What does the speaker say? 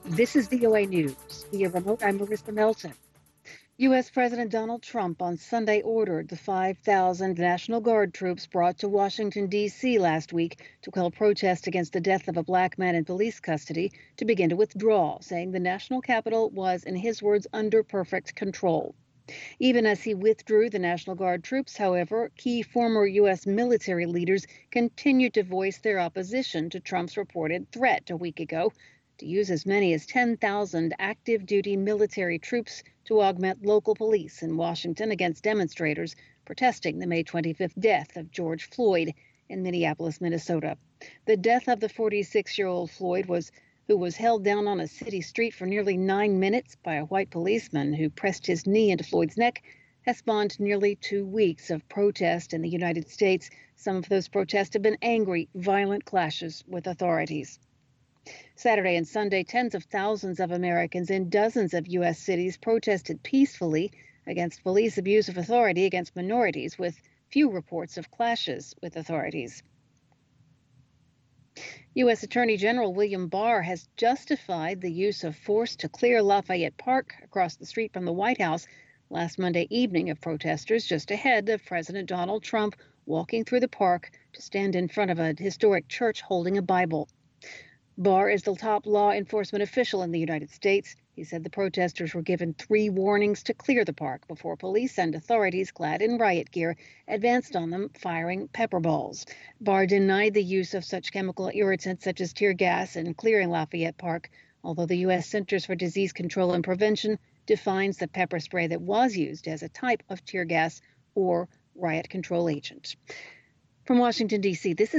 This is VOA News. Via remote, I'm Marissa Melton. U.S. President Donald Trump on Sunday ordered the 5,000 National Guard troops brought to Washington, D.C. last week to quell protests against the death of a black man in police custody to begin to withdraw, saying the national capital was, in his words, under perfect control. Even as he withdrew the National Guard troops, however, key former U.S. military leaders continued to voice their opposition to Trump's reported threat a week ago to use as many as 10,000 active duty military troops to augment local police in Washington against demonstrators protesting the May 25th death of George Floyd in Minneapolis, Minnesota. The death of the 46-year-old Floyd who was held down on a city street for nearly 9 minutes by a white policeman who pressed his knee into Floyd's neck, has spawned nearly 2 weeks of protest in the United States. Some of those protests have been angry, violent clashes with authorities. Saturday and Sunday, tens of thousands of Americans in dozens of U.S. cities protested peacefully against police abuse of authority against minorities, with few reports of clashes with authorities. U.S. Attorney General William Barr has justified the use of force to clear Lafayette Park across the street from the White House last Monday evening of protesters just ahead of President Donald Trump walking through the park to stand in front of a historic church holding a Bible. Barr is the top law enforcement official in the United States. He said the protesters were given 3 warnings to clear the park before police and authorities clad in riot gear advanced on them, firing pepper balls. Barr denied the use of such chemical irritants such as tear gas in clearing Lafayette Park, although the U.S. Centers for Disease Control and Prevention defines the pepper spray that was used as a type of tear gas or riot control agent. From Washington, D.C., this is